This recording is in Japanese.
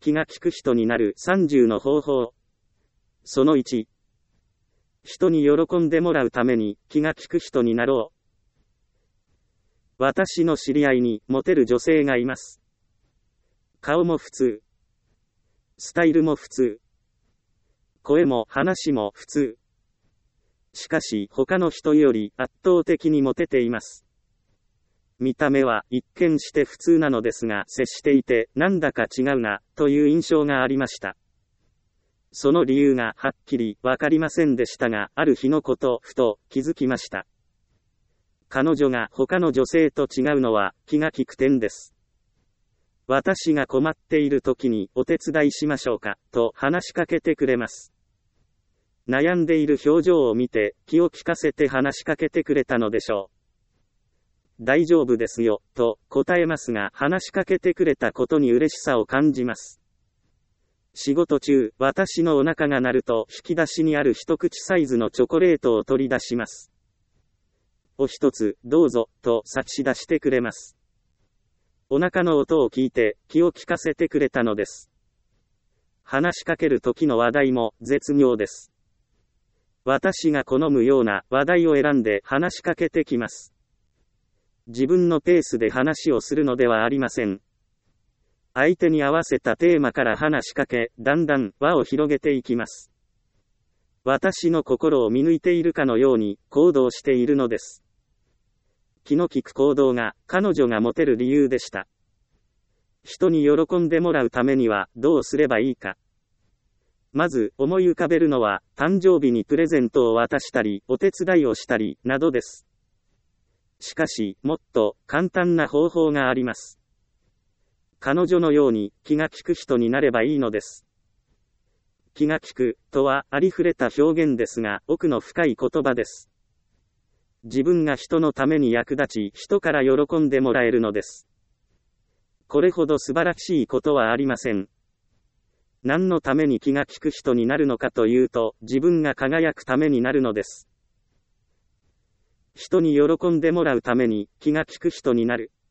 気が利く人になる30の方法。その1。人に喜んでもらうために気が利く人になろう。私の知り合いにモテる女性がいます。顔も普通。スタイルも普通。声も話も普通。しかし他の人より圧倒的にモテています。見た目は一見して普通なのですが、接していてなんだか違うなという印象がありました。その理由がはっきりわかりませんでしたが、ある日のことふと気づきました。彼女が他の女性と違うのは気が利く点です。私が困っている時にお手伝いしましょうかと話しかけてくれます。悩んでいる表情を見て気を利かせて話しかけてくれたのでしょう。大丈夫ですよと答えますが、話しかけてくれたことに嬉しさを感じます。仕事中、私のお腹が鳴ると引き出しにある一口サイズのチョコレートを取り出します。お一つ、どうぞ、と差し出してくれます。お腹の音を聞いて気を利かせてくれたのです。話しかける時の話題も絶妙です。私が好むような話題を選んで話しかけてきます。自分のペースで話をするのではありません。相手に合わせたテーマから話しかけ、だんだん輪を広げていきます。私の心を見抜いているかのように行動しているのです。気の利く行動が彼女がモテる理由でした。人に喜んでもらうためにはどうすればいいか。まず思い浮かべるのは、誕生日にプレゼントを渡したり、お手伝いをしたり、などです。しかし、もっと簡単な方法があります。彼女のように気が利く人になればいいのです。気が利くとはありふれた表現ですが、奥の深い言葉です。自分が人のために役立ち、人から喜んでもらえるのです。これほど素晴らしいことはありません。何のために気が利く人になるのかというと、自分が輝くためになるのです。人に喜んでもらうために気が利く人になる。